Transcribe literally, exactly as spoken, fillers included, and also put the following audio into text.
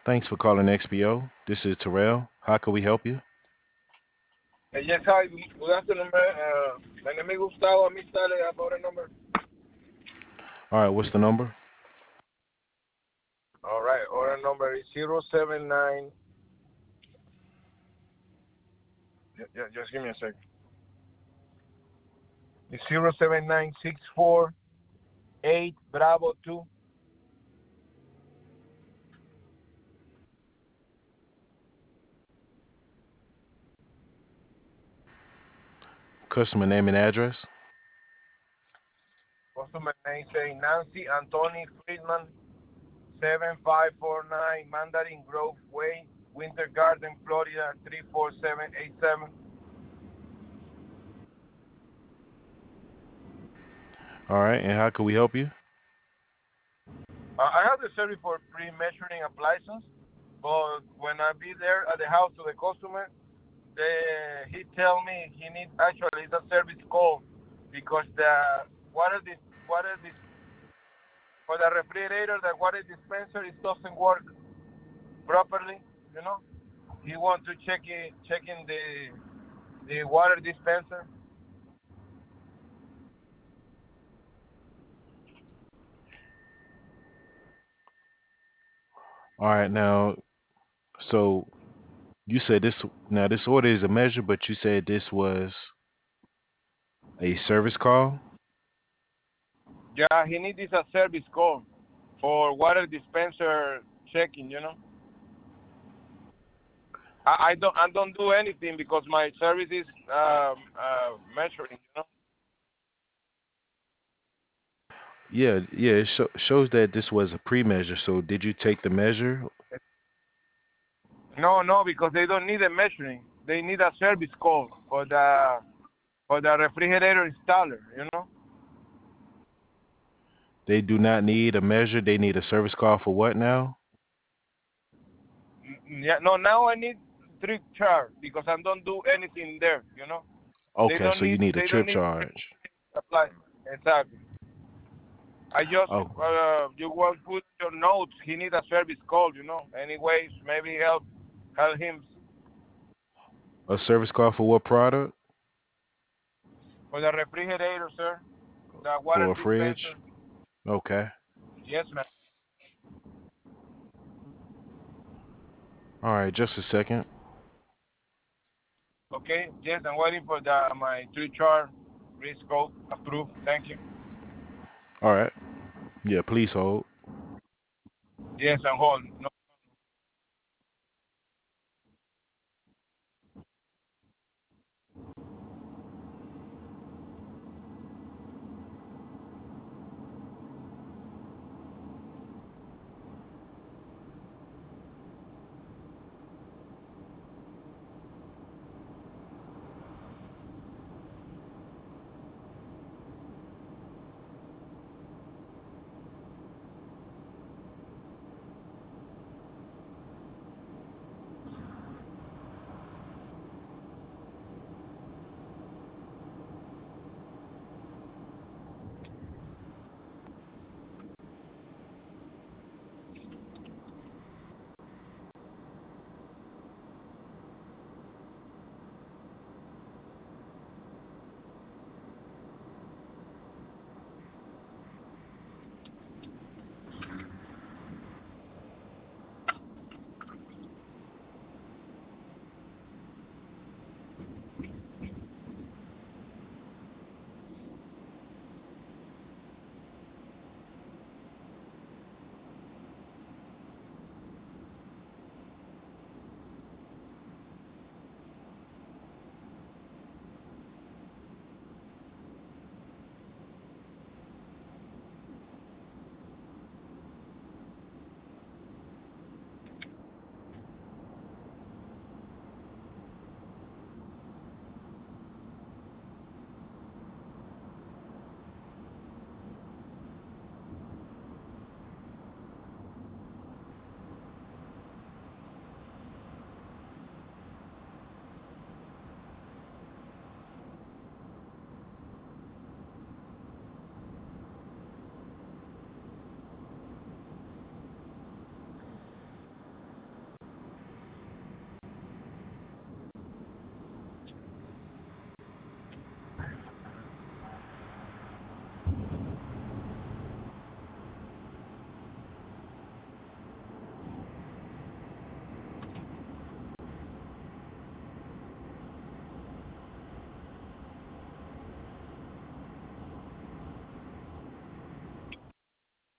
Thanks for calling X P O. This is Terrell. How can we help you? Uh, yes, hi. Good afternoon, man. Uh, my name is Gustavo. A mí sale about a number. All right, what's the number? All right. Order number is zero seven nine. Yeah, just give me a second. It's zero seven nine six four eight Bravo two. Customer name and address. Customer name say Nancy Anthony Friedman, seven five four nine Mandarin Grove Way, Winter Garden, Florida three four seven eight seven. All right, and how can we help you? Uh, I have the service for pre-measuring a license, but when I be there at the house to the customer, they, he tell me he need actually it's a service call because the water dis, water dis, for the refrigerator the water dispenser it doesn't work properly. You know, he want to check it, checking the the water dispenser. All right, now, so you said this, now this order is a measure, but you said this was a service call? Yeah, he need this a service call for water dispenser checking. You know, I, I don't I don't do anything because my service is um, uh, measuring. You know. Yeah, yeah, it sho shows that this was a pre-measure. So did you take the measure? No, no, because they don't need a measuring. They need a service call for the for the refrigerator installer. You know. They do not need a measure. They need a service call for what now? Mm, yeah. No, now I need trip chart because I don't do anything there. You know. They Okay, don't so you need. need a They don't trip need charge. apply. Exactly. I just Oh, uh, you want to put your notes. He need a service call. You know. Anyways, maybe help help him a service call for what product? for the refrigerator, sir. The water For a dispenser. fridge? Okay. Yes, ma'am. All right, just a second. Okay. Yes, I'm waiting for the my three chart risk code approved. Thank you. All right. Yeah, please hold. Yes, I'm holding. No